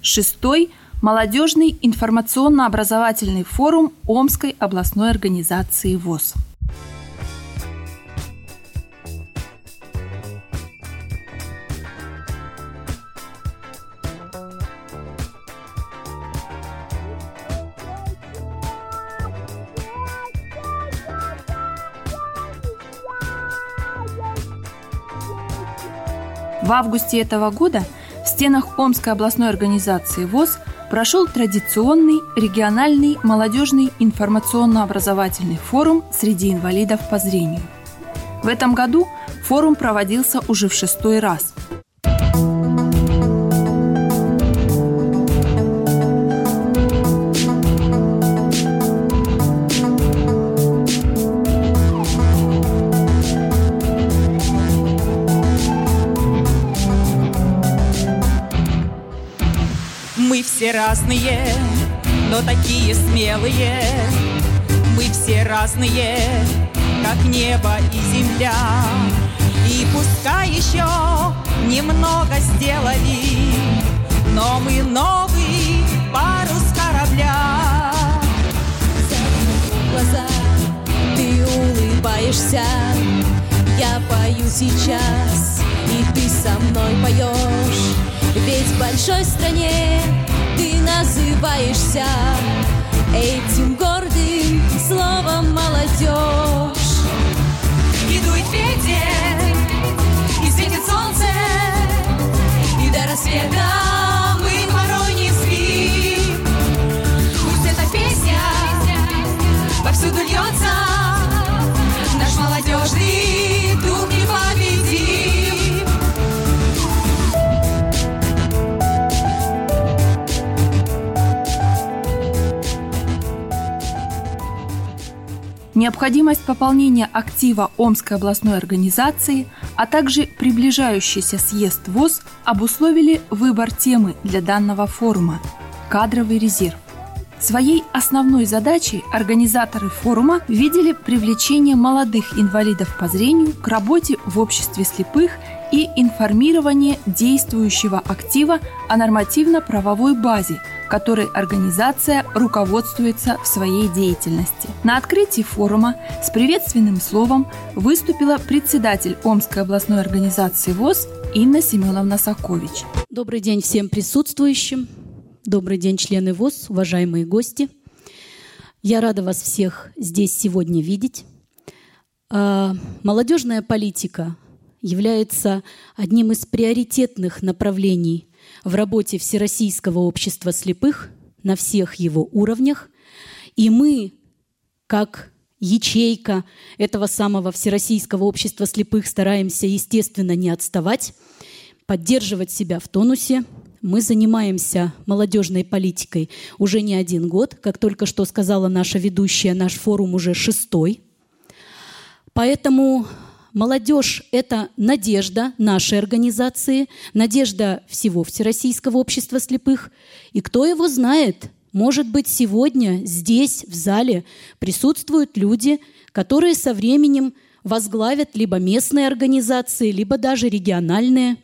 6-й молодежный информационно-образовательный форум Омской областной организации ВОС. В августе этого года в стенах Омской областной организации ВОС прошел традиционный региональный молодежный информационно-образовательный форум среди инвалидов по зрению. В этом году форум проводился уже в 6-й раз. Мы все разные, но такие смелые. Мы все разные, как небо и земля. И пускай еще немного сделали, но мы новый парус корабля. Закрыв глаза, ты улыбаешься. Я пою сейчас, и ты со мной поешь. Ведь в большой стране ты называешься этим гордым словом молодежь. И дует ветер, и светит солнце, и до рассвета мы порой не спим. Пусть эта песня повсюду льется, наш молодежный дух непобедим. Необходимость пополнения актива Омской областной организации, а также приближающийся съезд ВОС обусловили выбор темы для данного форума – кадровый резерв. Своей основной задачей организаторы форума видели привлечение молодых инвалидов по зрению к работе в обществе слепых и информирование действующего актива о нормативно-правовой базе, которой организация руководствуется в своей деятельности. На открытии форума с приветственным словом выступила председатель Омской областной организации ВОС Инна Семеновна Сакович. Добрый день всем присутствующим. Добрый день, члены ВОС, уважаемые гости. Я рада вас всех здесь сегодня видеть. Молодежная политика является одним из приоритетных направлений в работе Всероссийского общества слепых на всех его уровнях. И мы, как ячейка этого самого Всероссийского общества слепых, стараемся, естественно, не отставать, поддерживать себя в тонусе. Мы занимаемся молодежной политикой уже не 1 год. Как только что сказала наша ведущая, наш форум уже 6-й. Поэтому молодежь – это надежда нашей организации, надежда всего Всероссийского общества слепых. И кто его знает, может быть, сегодня здесь, в зале, присутствуют люди, которые со временем возглавят либо местные организации, либо даже региональную.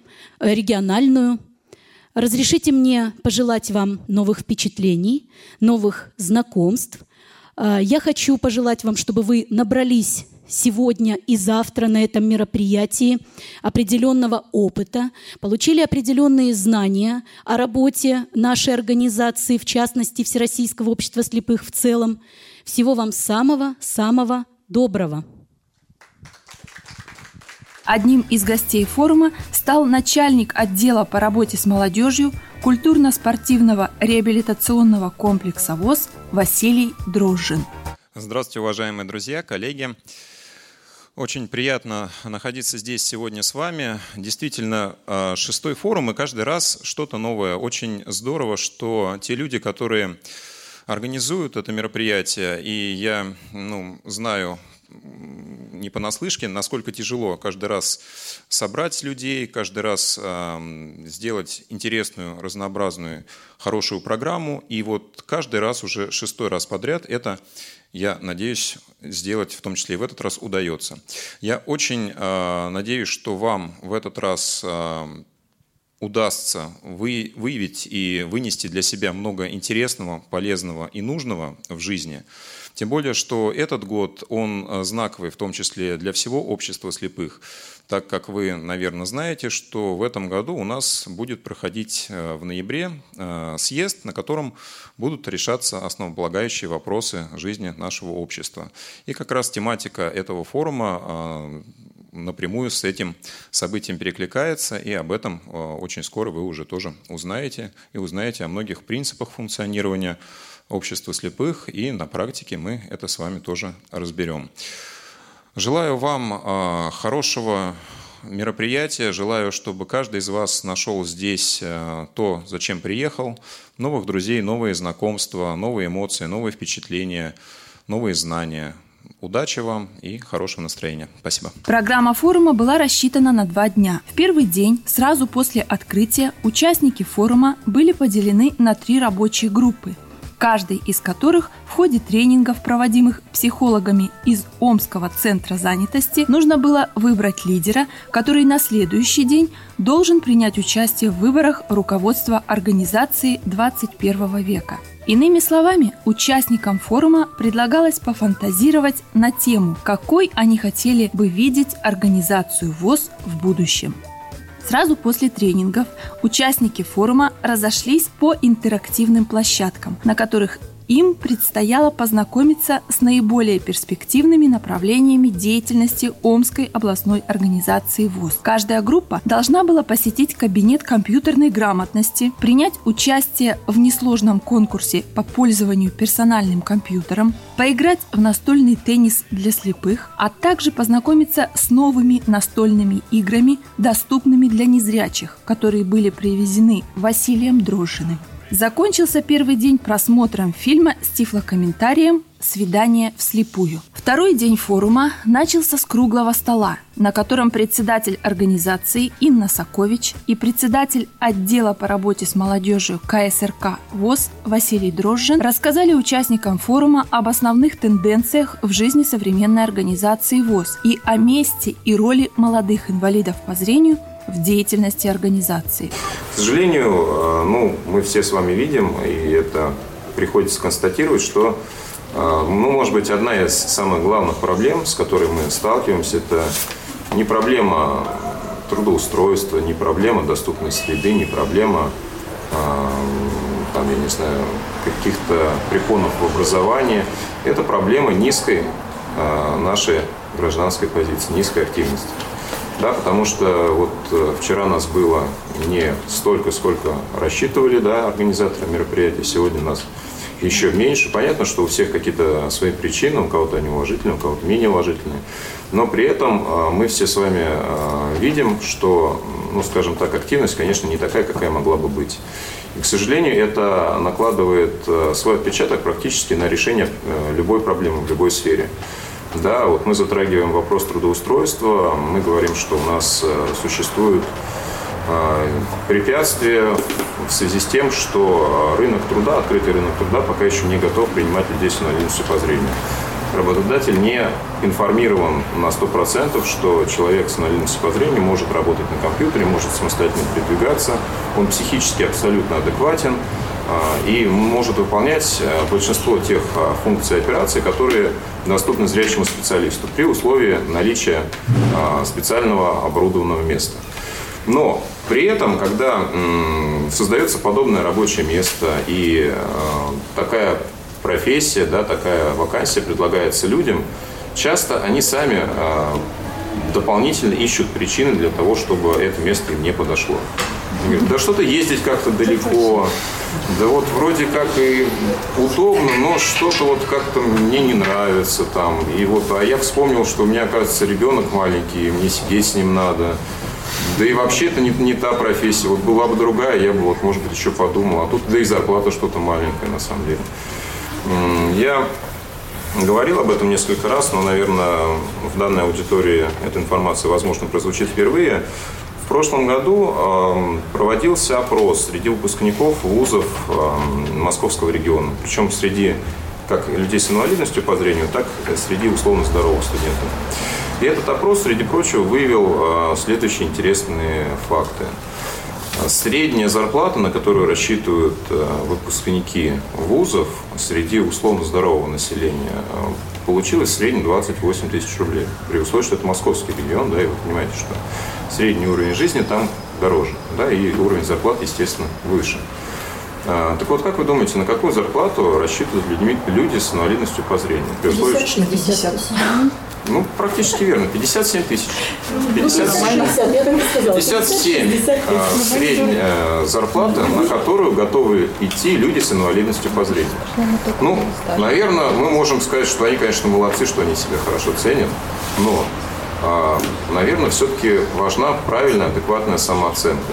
Разрешите мне пожелать вам новых впечатлений, новых знакомств. Я хочу пожелать вам, чтобы вы набрались сегодня и завтра на этом мероприятии определенного опыта, получили определенные знания о работе нашей организации, в частности, Всероссийского общества слепых в целом. Всего вам самого-самого доброго. Одним из гостей форума стал начальник отдела по работе с молодежью культурно-спортивного реабилитационного комплекса ВОС Василий Дрожжин. Здравствуйте, уважаемые друзья, коллеги. Очень приятно находиться здесь сегодня с вами. Действительно, 6-й форум, и каждый раз что-то новое. Очень здорово, что те люди, которые организуют это мероприятие, и я знаю не понаслышке, насколько тяжело каждый раз собрать людей, каждый раз сделать интересную, разнообразную, хорошую программу. И вот каждый раз, уже 6-й раз подряд, это, я надеюсь, сделать в том числе и в этот раз удается. Я очень надеюсь, что вам в этот раз удастся выявить и вынести для себя много интересного, полезного и нужного в жизни. Тем более, что этот год, он знаковый, в том числе для всего общества слепых, так как вы, наверное, знаете, что в этом году у нас будет проходить в ноябре съезд, на котором будут решаться основополагающие вопросы жизни нашего общества. И как раз тематика этого форума напрямую с этим событием перекликается, и об этом очень скоро вы уже тоже узнаете, и узнаете о многих принципах функционирования общества слепых, и на практике мы это с вами тоже разберем. Желаю вам хорошего мероприятия, желаю, чтобы каждый из вас нашел здесь то, зачем приехал, новых друзей, новые знакомства, новые эмоции, новые впечатления, новые знания. Удачи вам и хорошего настроения. Спасибо. Программа форума была рассчитана на 2 дня. В первый день, сразу после открытия, участники форума были поделены на 3 рабочие группы, каждый из которых в ходе тренингов, проводимых психологами из Омского центра занятости, нужно было выбрать лидера, который на следующий день должен принять участие в выборах руководства организации 21 века. Иными словами, участникам форума предлагалось пофантазировать на тему, какой они хотели бы видеть организацию ВОС в будущем. Сразу после тренингов участники форума разошлись по интерактивным площадкам, на которых им предстояло познакомиться с наиболее перспективными направлениями деятельности Омской областной организации ВОС. Каждая группа должна была посетить кабинет компьютерной грамотности, принять участие в несложном конкурсе по пользованию персональным компьютером, поиграть в настольный теннис для слепых, а также познакомиться с новыми настольными играми, доступными для незрячих, которые были привезены Василием Дрожжиным. Закончился первый день просмотром фильма с тифлокомментарием «Свидание вслепую». Второй день форума начался с круглого стола, на котором председатель организации Инна Сакович и председатель отдела по работе с молодежью КСРК ВОС Василий Дрожжин рассказали участникам форума об основных тенденциях в жизни современной организации ВОС и о месте и роли молодых инвалидов по зрению в деятельности организации. К сожалению, мы все с вами видим, и это приходится констатировать, что, может быть, одна из самых главных проблем, с которой мы сталкиваемся, это не проблема трудоустройства, не проблема доступной среды, не проблема каких-то препонов в образовании. Это проблема низкой нашей гражданской позиции, низкой активности. Да, потому что вчера нас было не столько, сколько рассчитывали, организаторы мероприятия. Сегодня нас еще меньше. Понятно, что у всех какие-то свои причины, у кого-то они уважительные, у кого-то менее уважительные. Но при этом мы все с вами видим, что, активность, конечно, не такая, какая могла бы быть. И, к сожалению, это накладывает свой отпечаток практически на решение любой проблемы в любой сфере. Да, мы затрагиваем вопрос трудоустройства, мы говорим, что у нас существуют препятствия в связи с тем, что открытый рынок труда пока еще не готов принимать людей с инвалидностью по зрению. Работодатель не информирован на 100%, что человек с инвалидностью по зрению может работать на компьютере, может самостоятельно передвигаться, он психически абсолютно адекватен и может выполнять большинство тех функций и операций, которые доступны зрячему специалисту при условии наличия специального оборудованного места. Но при этом, когда создается подобное рабочее место и такая профессия, такая вакансия предлагается людям, часто они сами дополнительно ищут причины для того, чтобы это место им не подошло. Говорят, да что-то ездить как-то далеко, да вроде как и удобно, но что-то как-то мне не нравится там. А я вспомнил, что у меня, оказывается, ребенок маленький, и мне сидеть с ним надо. Да и вообще это не та профессия. Была бы другая, я бы, может быть, еще подумал. А тут, и зарплата что-то маленькая, на самом деле. Я говорил об этом несколько раз, но, наверное, в данной аудитории эта информация, возможно, прозвучит впервые. В прошлом году проводился опрос среди выпускников вузов Московского региона. Причем среди как людей с инвалидностью по зрению, так и среди условно здоровых студентов. И этот опрос, среди прочего, выявил следующие интересные факты. Средняя зарплата, на которую рассчитывают выпускники вузов среди условно здорового населения, получилась в среднем 28 тысяч рублей. При условии, что это московский регион, да, и вы понимаете, что средний уровень жизни там дороже, да, и уровень зарплат, естественно, выше. Так вот, как вы думаете, на какую зарплату рассчитывают люди с инвалидностью по зрению? 50. Ну, практически верно. 57 тысяч. 57 средняя зарплата, на которую готовы идти люди с инвалидностью по зрению. Ну, наверное, мы можем сказать, что они, конечно, молодцы, что они себя хорошо ценят, но, наверное, все-таки важна правильная, адекватная самооценка.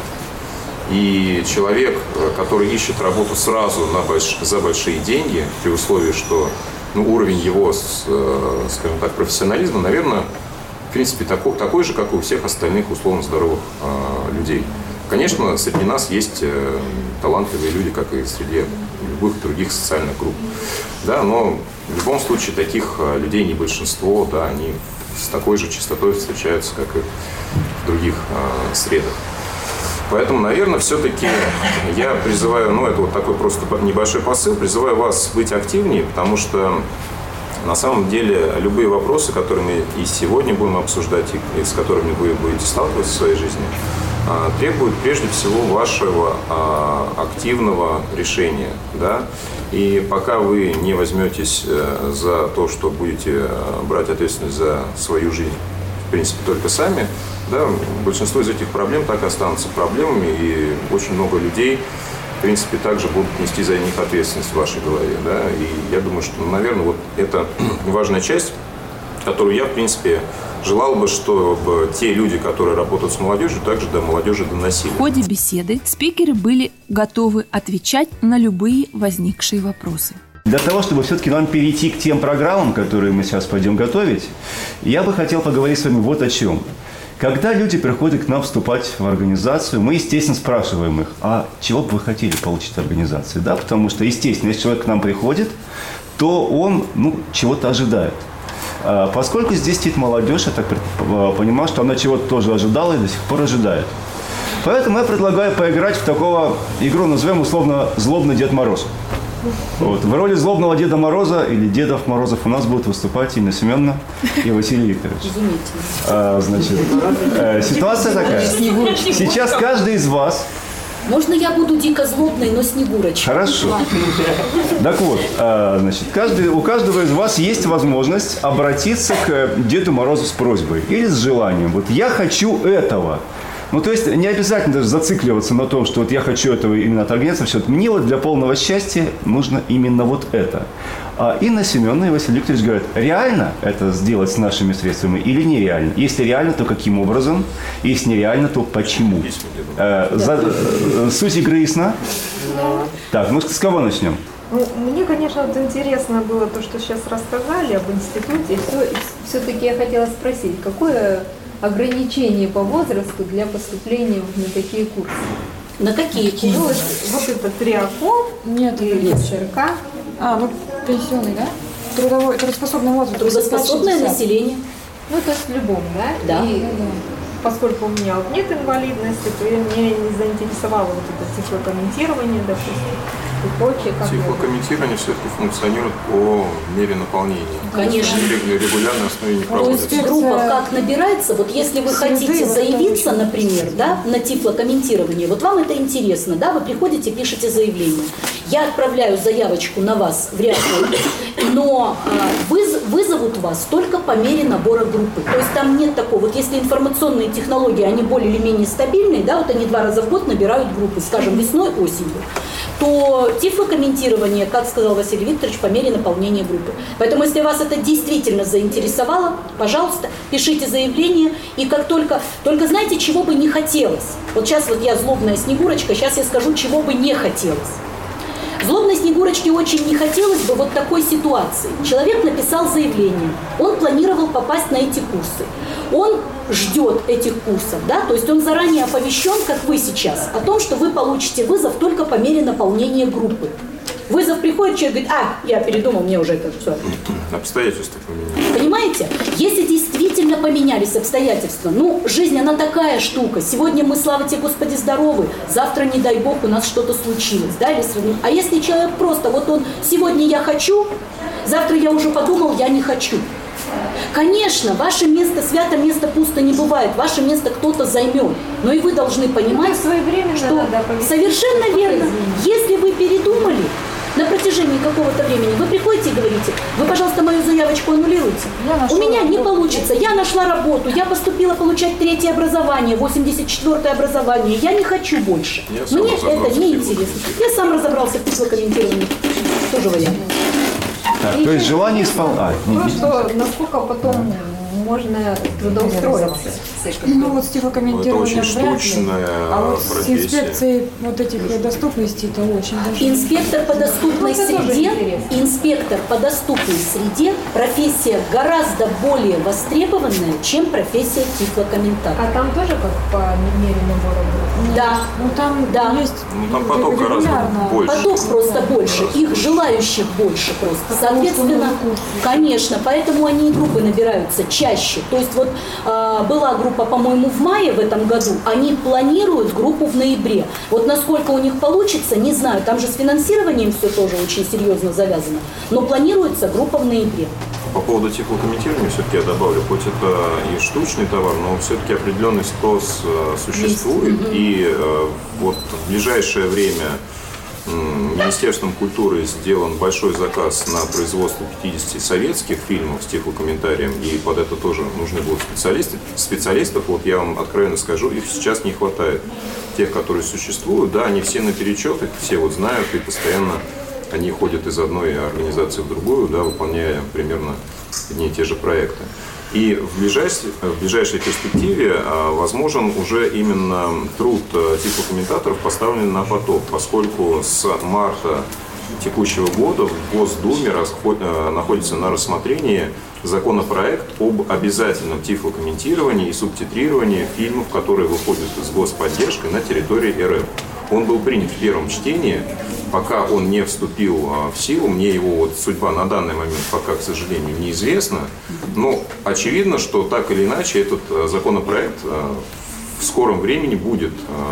И человек, который ищет работу сразу за большие деньги, при условии, что уровень его, скажем так, профессионализма, наверное, в принципе, такой же, как и у всех остальных условно здоровых людей. Конечно, среди нас есть талантливые люди, как и среди любых других социальных групп. Да, но в любом случае таких людей не большинство, да, они с такой же частотой встречаются, как и в других средах. Поэтому, наверное, все-таки я призываю, это вот такой просто небольшой посыл, призываю вас быть активнее, потому что на самом деле любые вопросы, которые мы и сегодня будем обсуждать, и с которыми вы будете сталкиваться в своей жизни, требуют прежде всего вашего активного решения. Да? И пока вы не возьметесь за то, что будете брать ответственность за свою жизнь, в принципе, только сами, да, большинство из этих проблем так и останутся проблемами, и очень много людей, в принципе, также будут нести за них ответственность в вашей голове. Да? И я думаю, что, наверное, вот это важная часть, которую я, в принципе, желал бы, чтобы те люди, которые работают с молодежью, также до молодежи доносили. В ходе беседы спикеры были готовы отвечать на любые возникшие вопросы. Для того, чтобы все-таки нам перейти к тем программам, которые мы сейчас пойдем готовить, я бы хотел поговорить с вами вот о чем. Когда люди приходят к нам вступать в организацию, мы, естественно, спрашиваем их, а чего бы вы хотели получить в организации? Да? Потому что, естественно, если человек к нам приходит, то он чего-то ожидает. Поскольку здесь сидит молодежь, я так понимаю, что она чего-то тоже ожидала и до сих пор ожидает. Поэтому я предлагаю поиграть в такого игру, назовем условно «Злобный Дед Мороз». Вот. В роли злобного Деда Мороза или Дедов Морозов у нас будут выступать Инна Семеновна и Василий Викторович. Ситуация такая. Сейчас каждый из вас... Можно я буду дико злобной, но Снегурочкой? Хорошо. Так вот, у каждого из вас есть возможность обратиться к Деду Морозу с просьбой или с желанием. Вот я хочу этого. То есть не обязательно даже зацикливаться на том, что вот я хочу этого именно от организации. Все, мне вот для полного счастья нужно именно вот это. А Инна Семеновна и Василий Викторович говорят, реально это сделать с нашими средствами или нереально? Если реально, то каким образом? Если нереально, то почему? Суть игры ясна? Так, с кого начнем? Мне, конечно, интересно было то, что сейчас рассказали об институте. Все-таки я хотела спросить, какое ограничение по возрасту для поступления на такие курсы? На какие курсы? Вот это триаком, нет, или СРК. Пенсионный, да? Трудоспособный возраст. Трудоспособное население. То есть в любом, да? Да. Поскольку у меня нет инвалидности, то меня не заинтересовало вот это тифлокомментирование, допустим, и прочее. Тифлокомментирование все-таки функционирует по мере наполнения. Конечно. Регулярной основе не проводится. То есть группа как набирается, вот если вы хотите заявиться, например, да, на тифлокомментирование, вот вам это интересно, да, вы приходите, пишете заявление. Я отправляю заявочку на вас в реакцию, но вызовут вас только по мере набора группы. То есть там нет такого, вот если информационные технологии, они более или менее стабильные, да, вот они 2 раза в год набирают группы, скажем, весной, осенью, то тифлокомментирование, как сказал Василий Викторович, по мере наполнения группы. Поэтому, если вас это действительно заинтересовало, пожалуйста, пишите заявление, и как только знаете, чего бы не хотелось. Вот сейчас вот я злобная Снегурочка, сейчас я скажу, чего бы не хотелось. Злобной Снегурочке очень не хотелось бы вот такой ситуации. Человек написал заявление, он планировал попасть на эти курсы. Он ждет этих курсов, да, то есть он заранее оповещен, как вы сейчас, о том, что вы получите вызов только по мере наполнения группы. Вызов приходит, человек говорит, я передумал, мне уже это все. Обстоятельства поменялись. Понимаете? Понимаете? Если действительно поменялись обстоятельства, ну, жизнь, она такая штука. Сегодня мы, слава тебе, Господи, здоровы, завтра, не дай Бог, у нас что-то случилось, да, или сравним. А если человек просто, вот он, сегодня я хочу, завтра я уже подумал, я не хочу. Конечно, ваше место свято, место пусто не бывает. Ваше место кто-то займет. Но и вы должны понимать, что совершенно верно. Если вы передумали на протяжении какого-то времени, вы приходите и говорите: вы, пожалуйста, мою заявочку аннулируйте. У меня не получится. Я нашла работу, я поступила получать 3-е образование, 84-е образование. Я не хочу больше. Мне это не интересно. Я сам разобрался в тифлокомментировании. Тоже вариант. Так, то есть желание исполнять. Просто насколько потом можно трудоустроиться. Ну вот с тифлокомментированием это очень вряд ли. штучная А вот с профессия. инспекцией вот этих доступностей это очень даже... Инспектор по доступной среде, профессия гораздо более востребованная, чем профессия тифлокомментатора. А там тоже как по мере набора будет? Да. Ну там есть... Ну там поток гораздо больше. Поток просто больше, их желающих больше просто. Соответственно, конечно, поэтому они и группы набираются чаще. То есть вот была группа, по-моему, в мае в этом году, они планируют группу в ноябре. Вот насколько у них получится, не знаю, там же с финансированием все тоже очень серьезно завязано, но планируется группа в ноябре. По поводу тифлокомментирования все-таки я добавлю, хоть это и штучный товар, но все-таки определенный спрос существует. И вот в ближайшее время Министерством культуры сделан большой заказ на производство 50 советских фильмов с тифлокомментарием, и под это тоже нужны будут специалистов. Вот я вам откровенно скажу, их сейчас не хватает. Тех, которые существуют, да, они все наперечет, их все вот знают, и постоянно они ходят из одной организации в другую, да, выполняя примерно одни и те же проекты. И в ближайшей перспективе возможен уже именно труд тифлокомментаторов поставлен на поток, поскольку с марта текущего года в Госдуме находится на рассмотрении законопроект об обязательном тифлокомментировании и субтитрировании фильмов, которые выходят с господдержкой на территории РФ. Он был принят в первом чтении, пока он не вступил в силу, мне его вот судьба на данный момент пока, к сожалению, неизвестна, но очевидно, что так или иначе этот законопроект в скором времени будет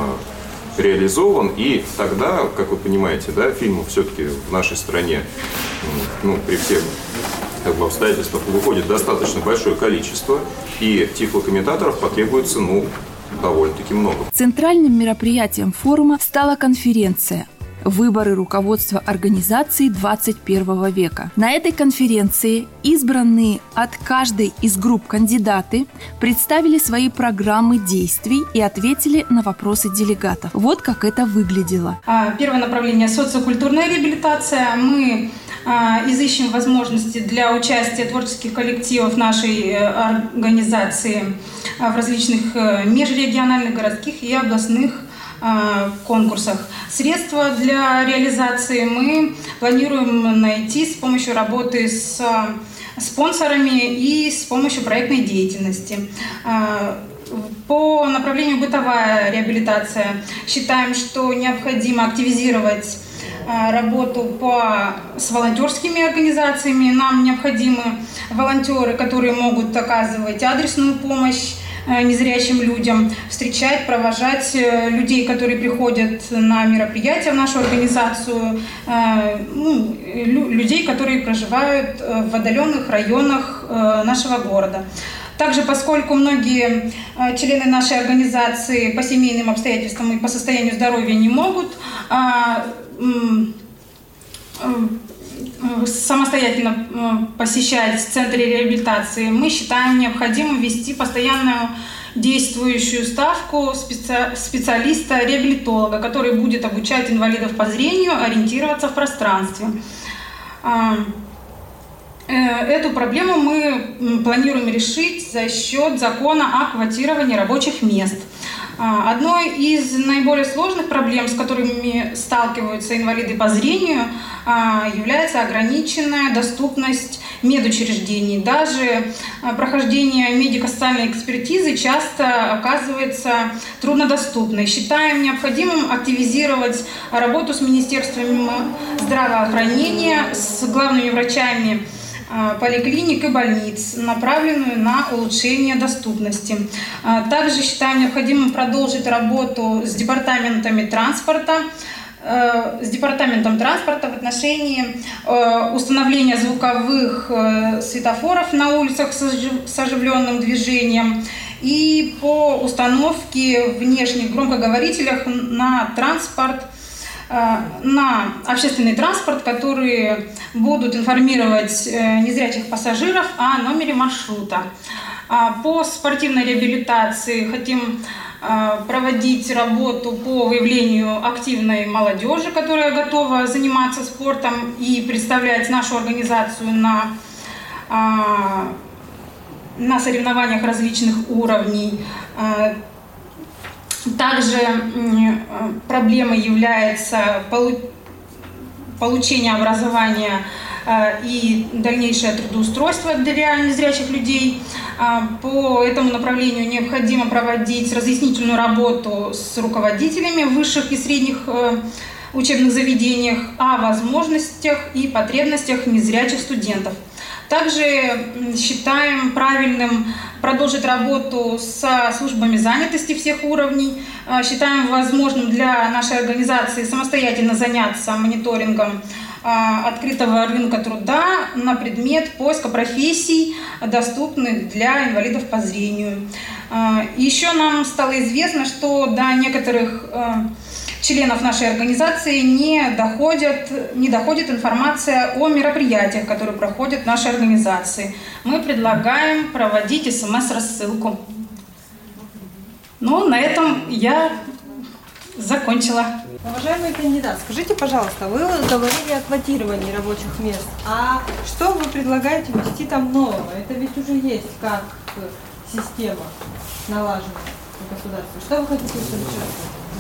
реализован, и тогда, как вы понимаете, да, фильмов все-таки в нашей стране, ну, при всех обстоятельствах выходит достаточно большое количество, и тифлокомментаторов потребуется, ну, довольно-таки много. Центральным мероприятием форума стала конференция «Выборы руководства организации 21 века». На этой конференции избранные от каждой из групп кандидаты представили свои программы действий и ответили на вопросы делегатов. Вот как это выглядело. Первое направление – социокультурная реабилитация. Мы изыщем возможности для участия творческих коллективов нашей организации в различных межрегиональных, городских и областных конкурсах. Средства для реализации мы планируем найти с помощью работы с спонсорами и с помощью проектной деятельности. По направлению бытовая реабилитация считаем, что необходимо активизировать работу с волонтерскими организациями. Нам необходимы волонтеры, которые могут оказывать адресную помощь незрячим людям, встречать, провожать людей, которые приходят на мероприятия в нашу организацию, людей, которые проживают в отдаленных районах нашего города. Также, поскольку многие члены нашей организации по семейным обстоятельствам и по состоянию здоровья не могут самостоятельно посещать центры реабилитации, мы считаем необходимым ввести постоянную действующую ставку специалиста-реабилитолога, который будет обучать инвалидов по зрению ориентироваться в пространстве. Эту проблему мы планируем решить за счет закона о квотировании рабочих мест. Одной из наиболее сложных проблем, с которыми сталкиваются инвалиды по зрению, является ограниченная доступность медучреждений. Даже прохождение медико-социальной экспертизы часто оказывается труднодоступной. Считаем необходимым активизировать работу с Министерством здравоохранения, с главными врачами поликлиник и больниц, направленную на улучшение доступности. Также считаем необходимым продолжить работу с департаментом транспорта в отношении установления звуковых светофоров на улицах с оживленным движением и по установке внешних громкоговорителей на общественный транспорт, которые будут информировать незрячих пассажиров о номере маршрута. По спортивной реабилитации хотим проводить работу по выявлению активной молодежи, которая готова заниматься спортом и представлять нашу организацию на соревнованиях различных уровней. Также проблемой является получение образования и дальнейшее трудоустройство для незрячих людей. По этому направлению необходимо проводить разъяснительную работу с руководителями в высших и средних учебных заведениях о возможностях и потребностях незрячих студентов. Также считаем правильным продолжить работу со службами занятости всех уровней. Считаем возможным для нашей организации самостоятельно заняться мониторингом открытого рынка труда на предмет поиска профессий, доступных для инвалидов по зрению. Еще нам стало известно, что до некоторых членов нашей организации не доходит информация о мероприятиях, которые проходят в нашей организации. Мы предлагаем проводить СМС-рассылку. Ну, на этом я закончила. Уважаемый кандидат, скажите, пожалуйста, вы говорили о квотировании рабочих мест. А что вы предлагаете ввести там нового? Это ведь уже есть как система налажена в государстве. Что вы хотите решать?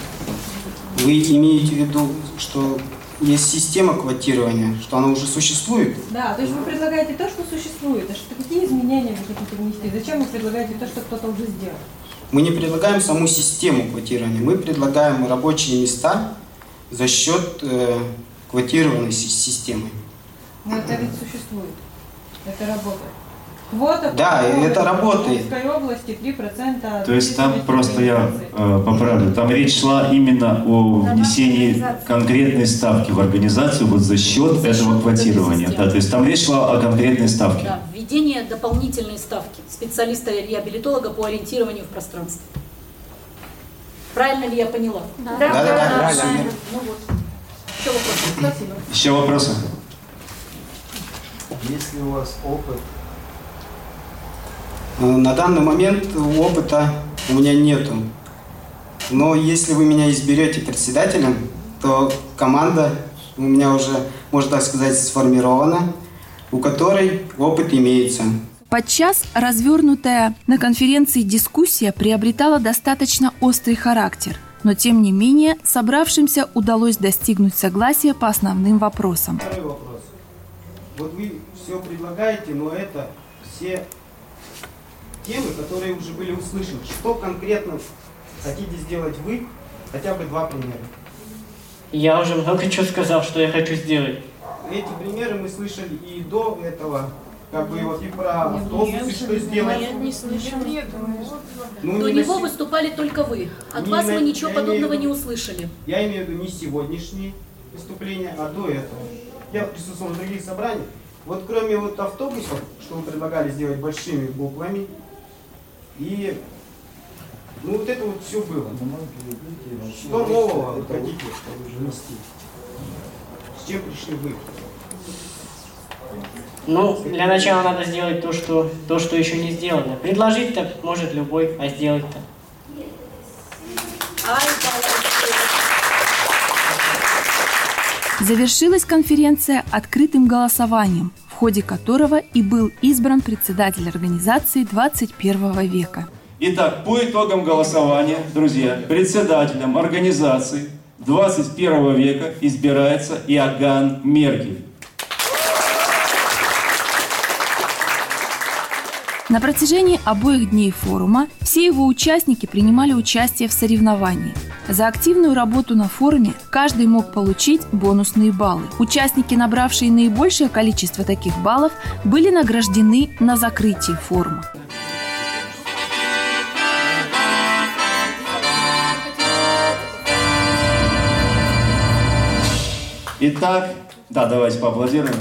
Вы имеете в виду, что есть система квотирования, что она уже существует? Да, то есть вы предлагаете то, что существует. А что, какие изменения вы хотите внести? Зачем вы предлагаете то, что кто-то уже сделал? Мы не предлагаем саму систему квотирования, мы предлагаем рабочие места за счет квотированной системы. Но это ведь существует, это работает. Квота, да, это работает. В Омской области 3%. То есть там просто я поправлю, там речь шла именно о внесении конкретной ставки в организацию вот за счет этого квотирования. Да, то есть там речь шла о конкретной ставке. Да, введение дополнительной ставки специалиста-реабилитолога по ориентированию в пространстве. Правильно ли я поняла? Да, правильно. Ну вот. Еще вопросы? Спасибо. Еще вопросы? Есть ли у вас опыт? На данный момент опыта у меня нету. Но если вы меня изберете председателем, то команда у меня уже, можно так сказать, сформирована, у которой опыт имеется. Подчас развернутая на конференции дискуссия приобретала достаточно острый характер, но тем не менее собравшимся удалось достигнуть согласия по основным вопросам. Второй вопрос. Вот вы все предлагаете, но это все темы, которые уже были услышаны. Что конкретно хотите сделать вы? Хотя бы 2 примера. Я уже много чего сказал, что я хочу сделать. Эти примеры мы слышали и до этого, как бы вот и про автобусы, что сделать. Нет, не слышали. До него выступали только вы. От вас мы ничего подобного не услышали. Я имею в виду не сегодняшние выступления, а до этого. Я присутствовал в других собраниях. Вот кроме вот автобусов, что вы предлагали сделать большими буквами, и ну вот это вот все было. Что нового вы хотите внести? С чем пришли вы? Ну, для начала надо сделать то, что еще не сделано. Предложить-то может любой, а сделать-то. Завершилась конференция открытым голосованием, в ходе которого и был избран председатель организации 21 века. Итак, по итогам голосования, друзья, председателем организации 21 века избирается Иоганн Мергель. На протяжении обоих дней форума все его участники принимали участие в соревновании. За активную работу на форуме каждый мог получить бонусные баллы. Участники, набравшие наибольшее количество таких баллов, были награждены на закрытии форума. Итак, да, давайте поаплодируем.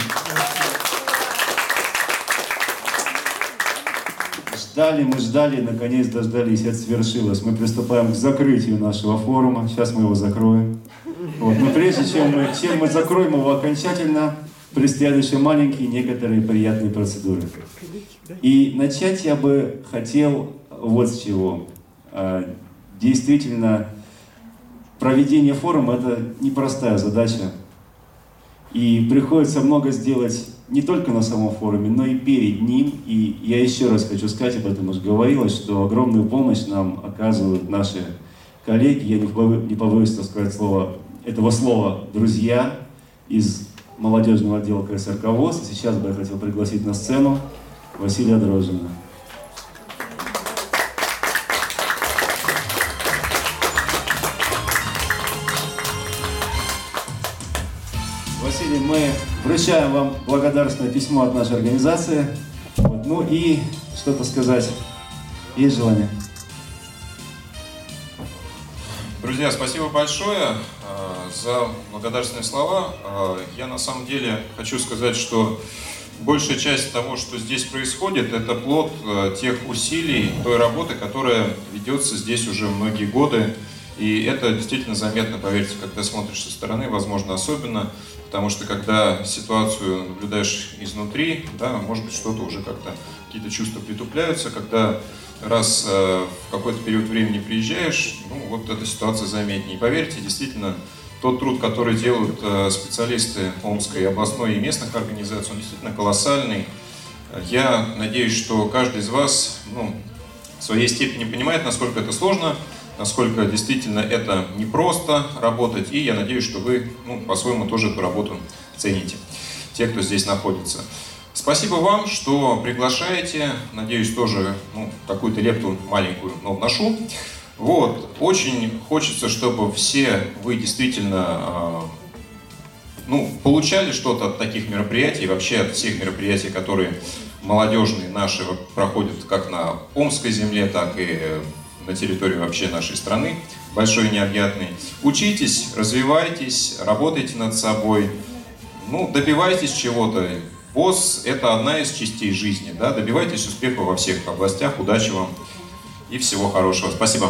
Мы ждали, наконец дождались, это свершилось. Мы приступаем к закрытию нашего форума. Сейчас мы его закроем. Вот. Но прежде чем мы закроем его окончательно, предстоят еще маленькие некоторые приятные процедуры. И начать я бы хотел вот с чего. Действительно, проведение форума – это непростая задача. И приходится много сделать не только на самом форуме, но и перед ним. И я еще раз хочу сказать, об этом уже говорилось, что огромную помощь нам оказывают наши коллеги, я не побоюсь сказать этого слова, друзья из молодежного отдела КСРК ВОС. Сейчас бы я хотел пригласить на сцену Василия Дрожжина. Василий, мы вручаем вам благодарственное письмо от нашей организации. Вот. Ну и что-то сказать. Есть желание? Друзья, спасибо большое за благодарственные слова. Я на самом деле хочу сказать, что большая часть того, что здесь происходит, это плод тех усилий, той работы, которая ведется здесь уже многие годы. И это действительно заметно, поверьте, когда смотришь со стороны, возможно, особенно, потому что когда ситуацию наблюдаешь изнутри, да, может быть, что-то уже как-то, какие-то чувства притупляются, когда раз в какой-то период времени приезжаешь, ну, вот эта ситуация заметнее. И поверьте, действительно, тот труд, который делают специалисты Омской областной и местных организаций, он действительно колоссальный. Я надеюсь, что каждый из вас в своей степени понимает, насколько это сложно, насколько действительно это непросто работать, и я надеюсь, что вы по-своему тоже эту работу цените, те, кто здесь находится. Спасибо вам, что приглашаете, надеюсь, тоже какую-то лепту маленькую, но вношу. Вот. Очень хочется, чтобы все вы действительно получали что-то от таких мероприятий, вообще от всех мероприятий, которые молодежные наши проходят как на Омской земле, так и на территории вообще нашей страны, большой и необъятной. Учитесь, развивайтесь, работайте над собой, добивайтесь чего-то. ВОС – это одна из частей жизни, да? Добивайтесь успеха во всех областях, удачи вам и всего хорошего. Спасибо.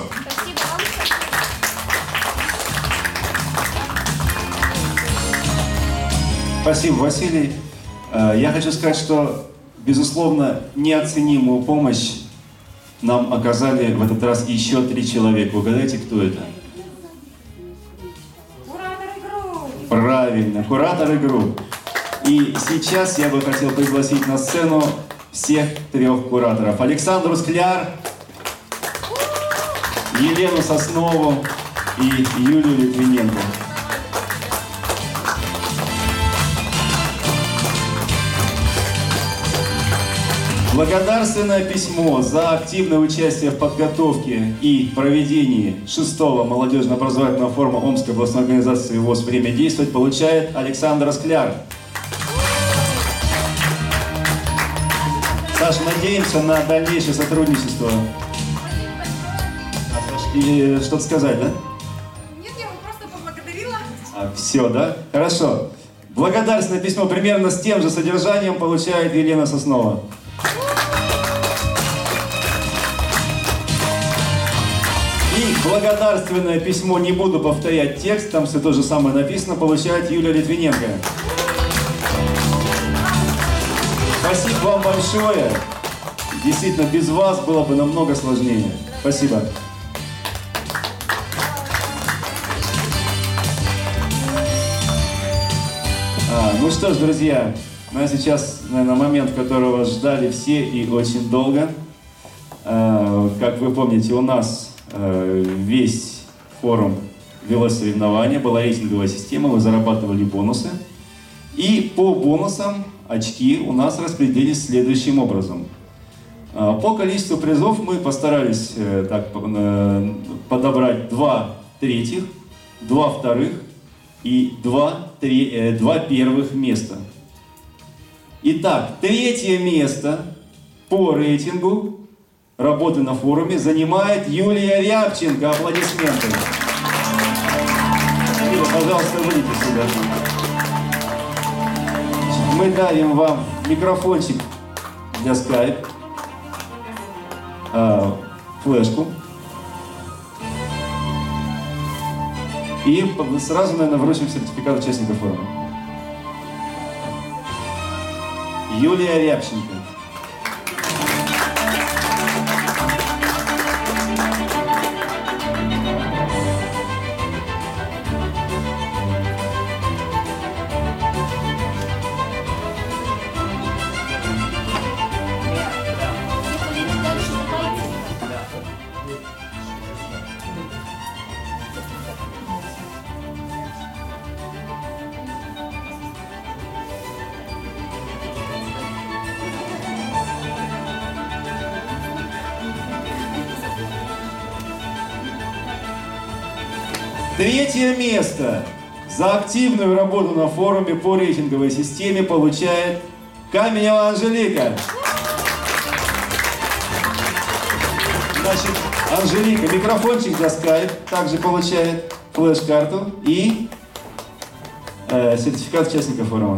Спасибо, Василий. Я хочу сказать, что, безусловно, неоценимую помощь нам оказали в этот раз еще 3 человека. Угадайте, кто это? Кураторы групп! Правильно, кураторы групп. И сейчас я бы хотел пригласить на сцену всех 3 кураторов. Александру Скляр, Елену Соснову и Юлию Литвиненко. Благодарственное письмо за активное участие в подготовке и проведении 6-го молодежно-образовательного форума Омской областной организации ВОС «Время действовать» получает Александр Скляр. Саша, надеемся на дальнейшее сотрудничество. И что-то сказать, да? Нет, я его просто поблагодарила. Все, да? Хорошо. Благодарственное письмо примерно с тем же содержанием получает Елена Соснова. И благодарственное письмо, не буду повторять текст, там все то же самое написано, получает Юлия Литвиненко. Спасибо вам большое. Действительно, без вас было бы намного сложнее. Спасибо. Ну что ж, друзья, сейчас, наверное, момент, которого ждали все и очень долго. Как вы помните, у нас весь форум велось соревнование, была рейтинговая система, мы зарабатывали бонусы. И по бонусам очки у нас распределились следующим образом. По количеству призов мы постарались подобрать 2 третьих, 2 вторых и 2 первых места. Итак, 3-е место по рейтингу работы на форуме занимает Юлия Рябченко. Аплодисменты. Юля, пожалуйста, выйдите сюда. Мы дарим вам микрофончик для Skype, флешку. И сразу, наверное, вручим сертификат участника форума. Юлия Рябченко. Третье место за активную работу на форуме по рейтинговой системе получает Каменева Анжелика. Значит, Анжелика микрофончик для Skype также получает, флеш-карту и сертификат участника форума.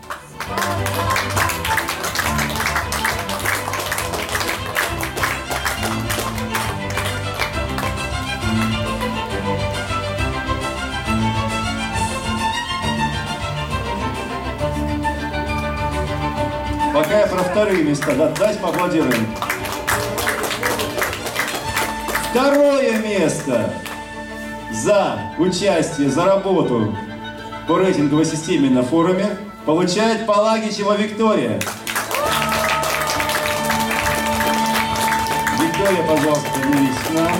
Пока я про вторые места, давайте поаплодируем. Второе место за участие, за работу по рейтинговой системе на форуме получает Палагичева Виктория. Виктория, пожалуйста, поднимитесь к нам.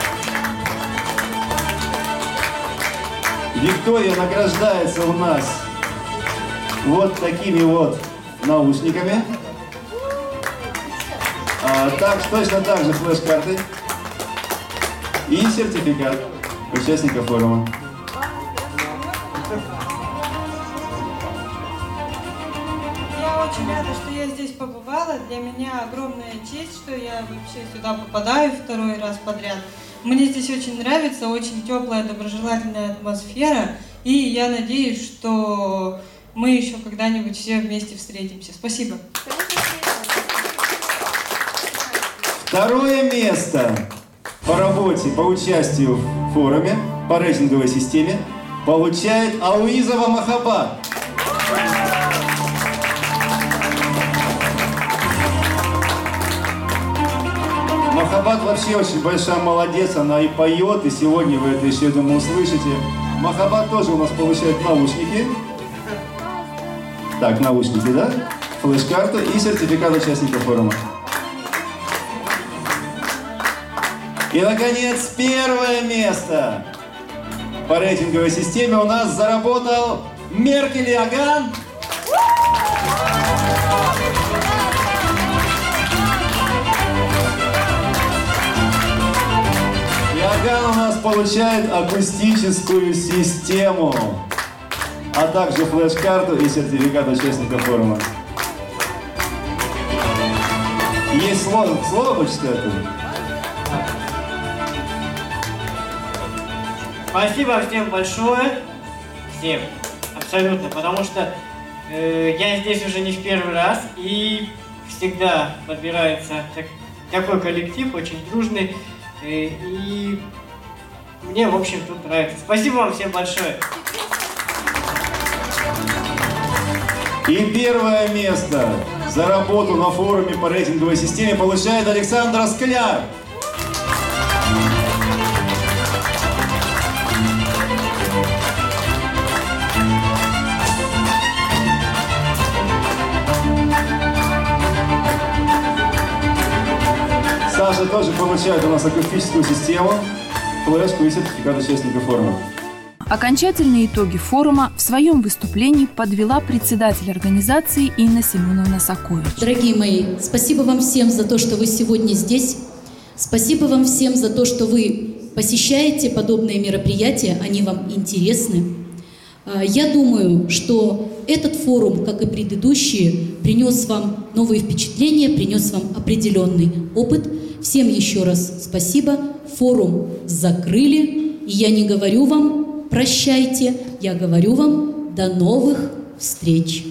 Виктория награждается у нас вот такими вот наушниками. Точно так же флеш-картой и сертификат участника форума. Я очень рада, что я здесь побывала. Для меня огромная честь, что я вообще сюда попадаю второй раз подряд. Мне здесь очень нравится, очень теплая, доброжелательная атмосфера. И я надеюсь, что мы еще когда-нибудь все вместе встретимся. Спасибо. Второе место по работе, по участию в форуме, по рейтинговой системе получает Ауизова Махабат. Махабат вообще очень большая молодец, она и поет, и сегодня вы это еще, я думаю, услышите. Махабат тоже у нас получает наушники. Так, наушники, да? Флеш-карту и сертификат участника форума. И, наконец, первое место по рейтинговой системе у нас заработал Меркель Иоганн. Иоганн у нас получает акустическую систему, а также флеш-карту и сертификат участника форума. Есть слово хочешь сказать? Спасибо всем большое, всем, абсолютно, потому что я здесь уже не в первый раз, и всегда подбирается такой коллектив, очень дружный, и мне, в общем, тут нравится. Спасибо вам всем большое. И первое место за работу на форуме по рейтинговой системе получает Александр Скляр. Саша тоже получает у нас акустическую систему, флешку и сертификат участника форума. Окончательные итоги форума в своем выступлении подвела председатель организации Инна Семеновна Сакович. Дорогие мои, спасибо вам всем за то, что вы сегодня здесь. Спасибо вам всем за то, что вы посещаете подобные мероприятия, они вам интересны. Я думаю, что этот форум, как и предыдущие, принес вам новые впечатления, принес вам определенный опыт. Всем еще раз спасибо. Форум закрыли. И я не говорю вам «прощайте», я говорю вам «до новых встреч».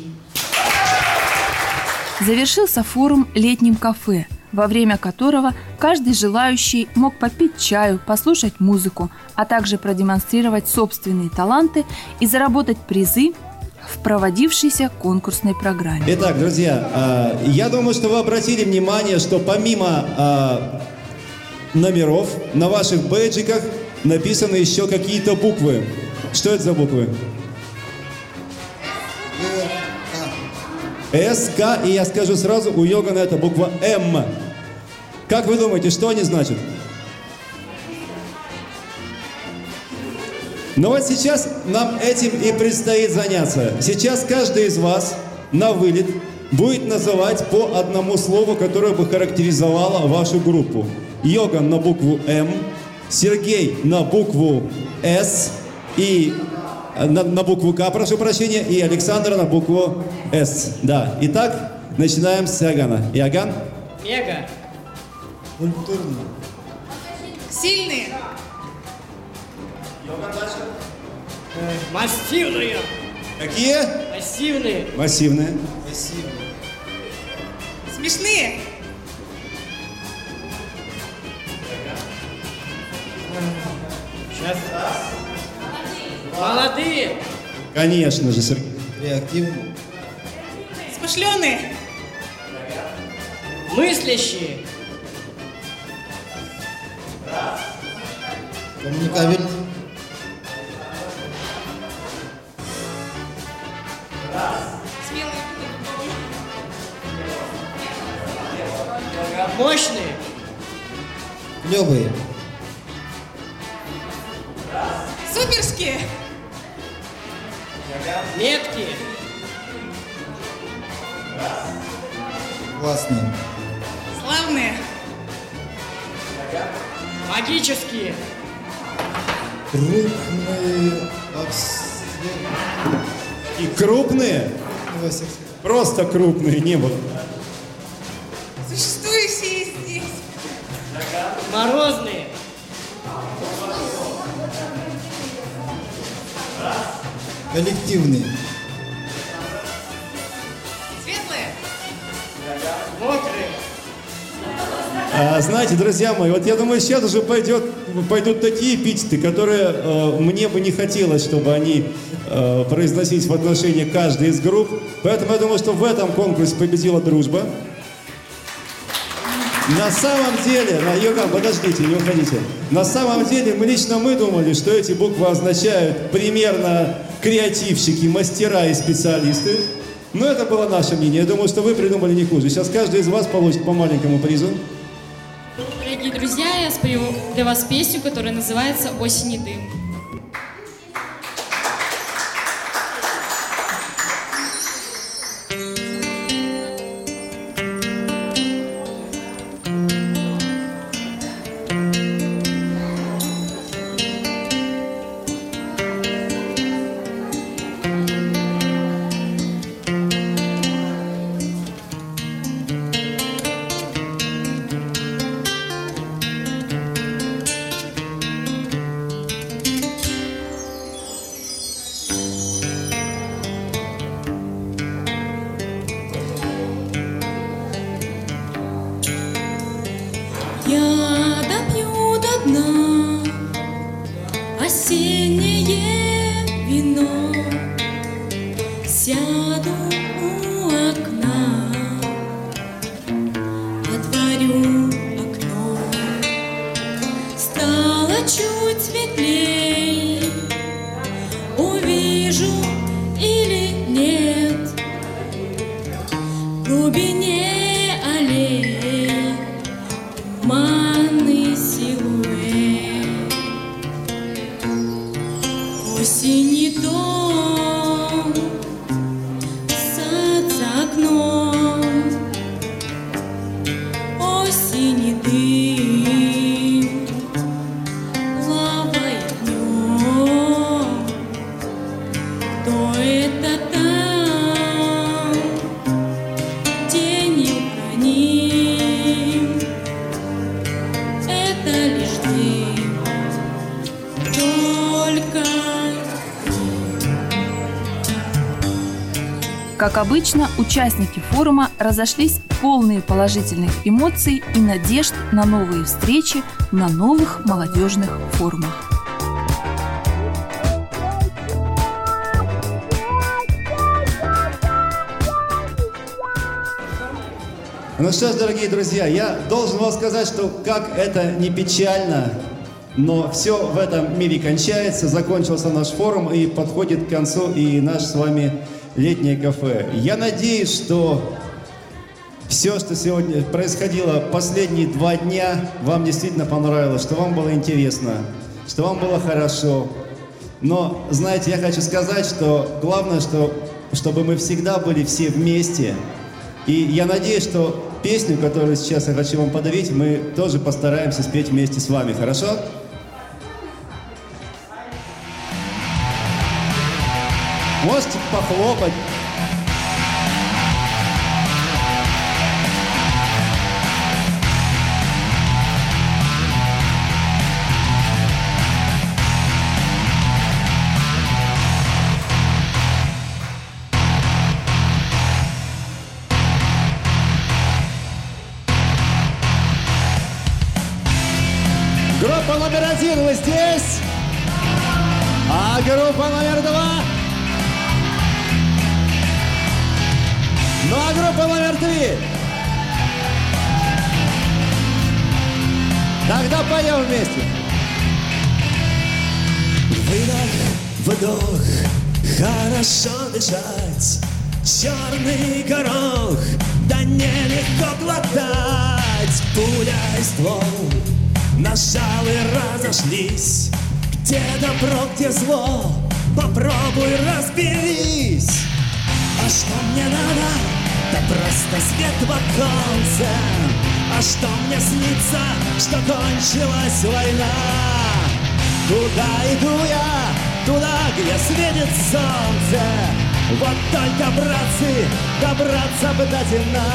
Завершился форум летним кафе, во время которого каждый желающий мог попить чаю, послушать музыку, а также продемонстрировать собственные таланты и заработать призы в проводившейся конкурсной программе. Итак, друзья, я думаю, что вы обратили внимание, что помимо номеров на ваших бейджиках написаны еще какие-то буквы. Что это за буквы? С, К, и я скажу сразу, у Йогана это буква М. Как вы думаете, что они значат? Но вот сейчас нам этим и предстоит заняться. Сейчас каждый из вас на вылет будет называть по одному слову, которое бы характеризовало вашу группу. Йоган на букву М, Сергей на букву С и на букву К, прошу прощения, и Александр на букву С. Да. Итак, начинаем с Ягана. Яган? Мега. Культурный. Сильные. Массивные. Какие? Массивные. Массивные. Смешные. Сейчас. Молодые. Конечно же, Сергей. Реактивные. Смышленые. Мыслящие. Коммуникабельные. Мощные. Клёвые. Суперские. Меткие. Классные. Славные. Магические. Крупные. И крупные? Просто крупные, не было. Существующие здесь. Морозные. Коллективные. Светлые. Мокрые. Знаете, друзья мои, вот я думаю, сейчас уже пойдут такие эпитеты, которые мне бы не хотелось, чтобы они произносились в отношении каждой из групп. Поэтому я думаю, что в этом конкурсе победила дружба. На самом деле, Йоган, подождите, не уходите. На самом деле, мы думали, что эти буквы означают примерно креативщики, мастера и специалисты. Но это было наше мнение. Я думаю, что вы придумали не хуже. Сейчас каждый из вас получит по маленькому призу. Дорогие друзья, я спою для вас песню, которая называется «Осень и дым». Я допью до дна осеннее вино, сяду у окна, отворю окно. Стало чуть светлей, увижу или нет в глубине аллеи туманный силуэт. Осенний дом, сад за окном, осенний дым, Как обычно, участники форума разошлись полные положительных эмоций и надежд на новые встречи на новых молодежных форумах. Ну что ж, дорогие друзья, я должен вам сказать, что как это не печально, но все в этом мире кончается. Закончился наш форум и подходит к концу и наш с вами летнее кафе. Я надеюсь, что все, что сегодня происходило последние 2 дня, вам действительно понравилось, что вам было интересно, что вам было хорошо. Но, знаете, я хочу сказать, что главное, чтобы мы всегда были все вместе. И я надеюсь, что песню, которую сейчас я хочу вам подарить, мы тоже постараемся спеть вместе с вами. Хорошо? Можете похлопать. Группа номер 1, вы здесь? А группа номер 2? Ну а группа номер 3? Тогда поем вместе. Выдох, вдох, хорошо дышать. Черный горох, да нелегко глотать. Пуля и ствол, нажал и разошлись. Где добро, где зло, попробуй разберись. А что мне надо? Да просто свет в оконце. А что мне снится? Что кончилась война. Куда иду я? Туда, где светит солнце. Вот только, братцы, добраться бы до темна.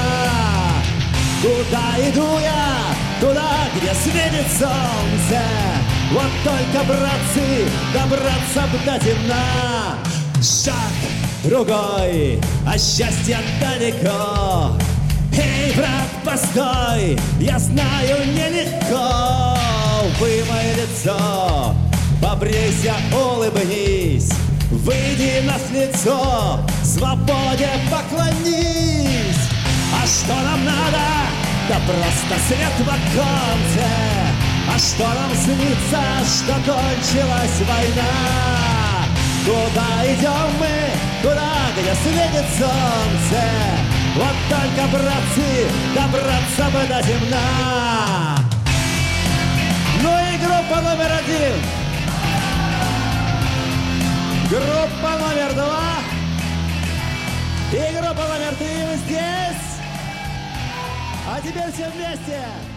Куда иду я? Туда, где светит солнце. Вот только, братцы, добраться бы до темна. Шаг другой, а счастье далеко. Эй, брат, постой, я знаю, нелегко. Вымой лицо, побрейся, улыбнись. Выйди на лицо, свободе поклонись. А что нам надо? Да просто свет в оконце. А что нам снится, что кончилась война? Куда идем мы? Туда, где светит солнце. Вот только, братцы, добраться бы до темна. Ну и группа номер 1. Группа номер 2. И группа номер 3, вы здесь? А теперь все вместе.